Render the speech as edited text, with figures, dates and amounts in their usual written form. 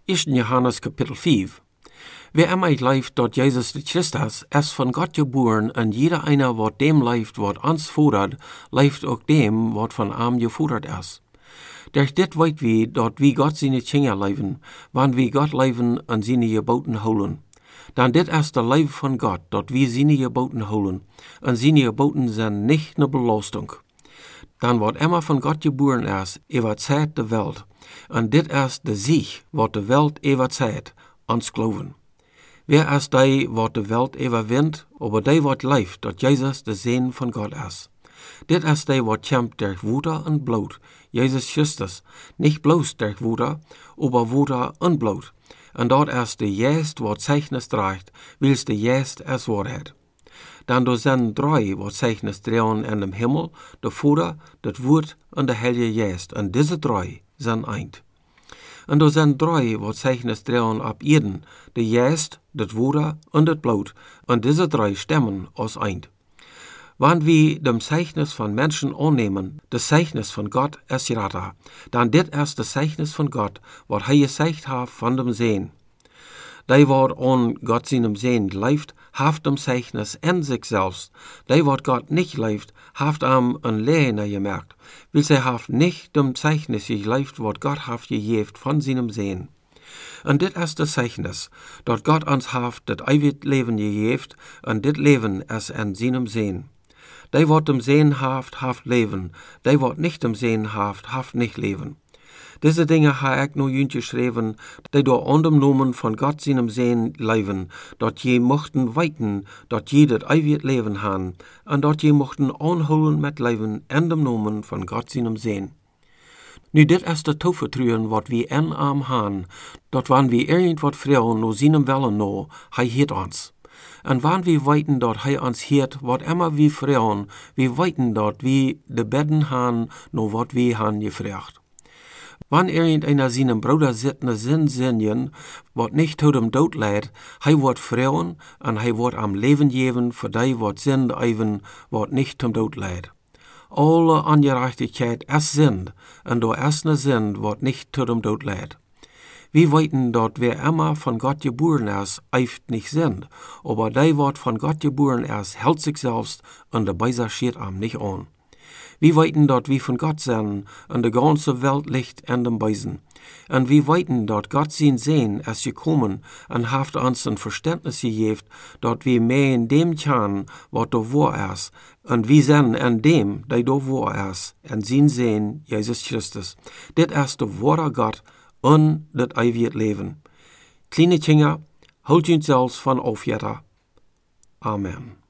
1. Johannes Kapitel 5. Wer immer leeft, dort Jesus Christus, ist von Gott geboren, und jeder einer, wat dem leeft, wat uns fordert, leeft auch dem, wat von ihm gefordert ist. Durch dit weet wie, dort wie Gott seine Kinder leven, wann wie Gott leven und seine Geboten holen. Dan dit ist der Leben von Gott, dort wie seine Geboten holen, und seine Geboten sind nicht ne Belastung. Dan wat immer von Gott geboren ist, überzeit de Welt. Und dit ist de Sieg, wat de Welt überzeit, ans Glauben. Wer ist die, wat de Welt überwinnt, aber die, wat leeft, dat Jesus de Sohn von Gott ist. Dit ist die, wat kämpft durch Wuter und Blut, Jesus Christus, nicht bloß durch Wuter, aber Wuter und Blut. Und dort ist de Geist, wat Zeichnis trägt, wils de Geist es Wahrheit. Dan do sind drei, wat Zeichnis drehen in dem Himmel, der Vater, das Wort und der Heilige Geist. Und diese drei sind eint. Und do sind drei, wat Zeichnis drehen ab Erden, der Geist, das Wort und das Blut. Und diese drei stimmen aus eint. Wann wir dem Zeichnis von Menschen annehmen, das Zeichnis von Gott ist gerade, dann dit ist das Zeichnis von Gott, wat er gezeigt hat von dem Sehen. Die, wat an Gott seinem Sehen leeft, haft dem Zeichnis in sich selbst. Die, wat Gott nicht leeft, haft am ein Lehner gemerkt, weil sie haft nicht dem Zeichnis geleeft, wat Gott haft gegeben von seinem Sehen. Und dit ist das Zeichnis, dort Gott uns haft das ewig Leben gegeben, und dit Leben ist in seinem Sehen. Die, wat dem Sehen haft Leben, die, wat nicht dem Sehen haft nicht Leben. Diese Dinge ha ich nur jüngst geschrieben, die durch dem Namen von Gott seinem Sehen leben, dort je mochten weiten, dort je das ewig Leben haben, und dort je mochten anholen mit Leben in dem Namen von Gott seinem Sehen. Nu, dit ist das Taufvertrauen, wat wir in am haben, dort wann wir irgendwas fragen, no seinem Willen no, hei hiert uns. Und wann wir weiten dort hei uns hiert, wat immer wir fragen, wir weiten dort, wie de Betten haben, no wat wir haben gefragt. Wann irgendeiner seinem Bruder sittende Sinn sinjen, wat nicht tot dem Tod leidt, hei wird fragen, und hei wird am Leben geben, für die wat Sinn eiven, wat nicht zum Tod leidt. Alle Ungerechtigkeit ist Sinn, und do ist ne Sinn, wat nicht tot dem Tod leidt. Wir weiten dort, wer immer von Gott geboren ist, eift nicht Sinn, aber die, wat von Gott geboren ist, hält sich selbst, und der Beiser schiert am nicht an. Wir weiten dort, wie von Gott sind, und die ganze Welt liegt in dem Beisen. Und wir weiten dort, Gott sein Sehen ist gekommen, und haft uns ein Verständnis gegeben, dort wir mehr in dem kann, was da wahr ist, und wir sind in dem, der da wahr ist, in sein Sehen, Jesus Christus. Dit ist der wahre Gott und das ewige Leben. Kleine Kinder, holt uns selbst von Aufjetter. Amen.